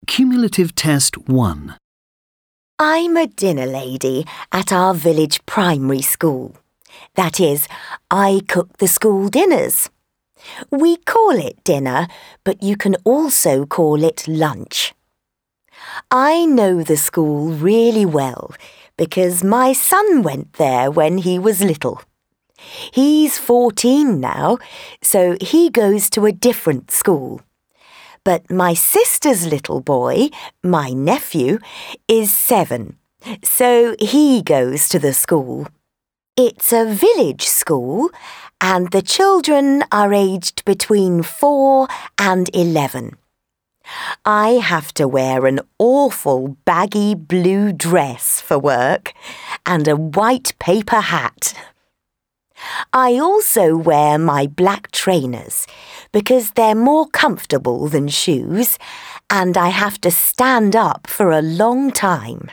Cumulative Test 1. I'm a dinner lady at our village primary school. That is, I cook the school dinners. We call it dinner, but you can also call it lunch. I know the school really well because my son went there when he was little. He's 14 now, so he goes to a different school. But my sister's little boy, my nephew, is 7, so he goes to the school. It's a village school, and the children are aged between 4 and 11. I have to wear an awful baggy blue dress for work and a white paper hat. I also wear my black trainers because they're more comfortable than shoes and I have to stand up for a long time.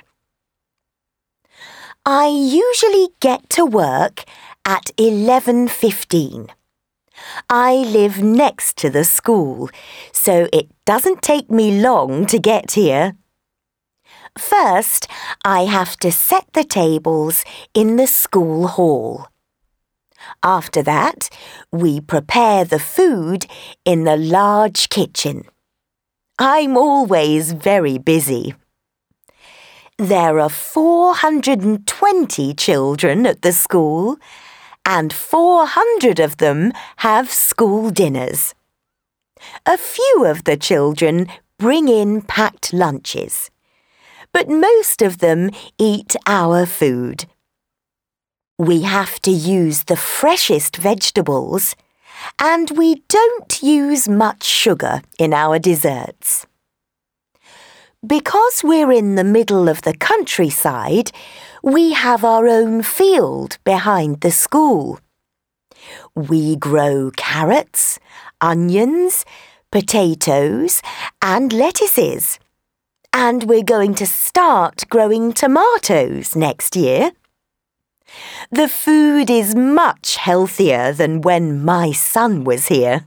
I usually get to work at 11:15. I live next to the school, so it doesn't take me long to get here. First, I have to set the tables in the school hall. After that, we prepare the food in the large kitchen. I'm always very busy. There are 420 children at the school, and 400 of them have school dinners. A few of the children bring in packed lunches, but most of them eat our food. We have to use the freshest vegetables, and we don't use much sugar in our desserts. Because we're in the middle of the countryside, we have our own field behind the school. We grow carrots, onions, potatoes, and lettuces. And we're going to start growing tomatoes next year. The food is much healthier than when my son was here.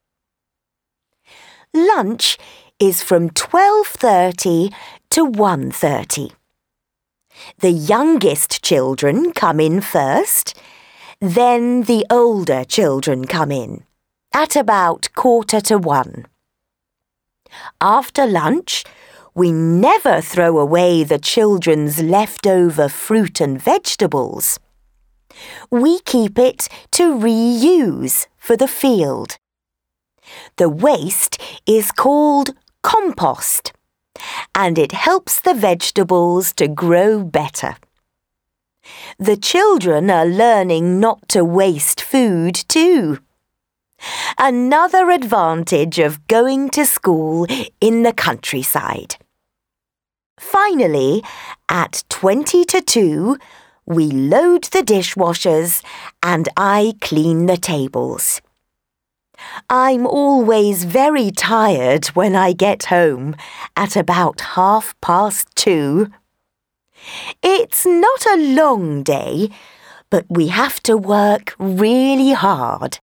Lunch is from 12:30 to 1:30. The youngest children come in first, then the older children come in, at about 1:45. After lunch, we never throw away the children's leftover fruit and vegetables. We keep it to reuse for the field. The waste is called compost, and it helps the vegetables to grow better. The children are learning not to waste food too. Another advantage of going to school in the countryside. Finally, at 2:50, we load the dishwashers and I clean the tables. I'm always very tired when I get home at about 2:30. It's not a long day, but we have to work really hard.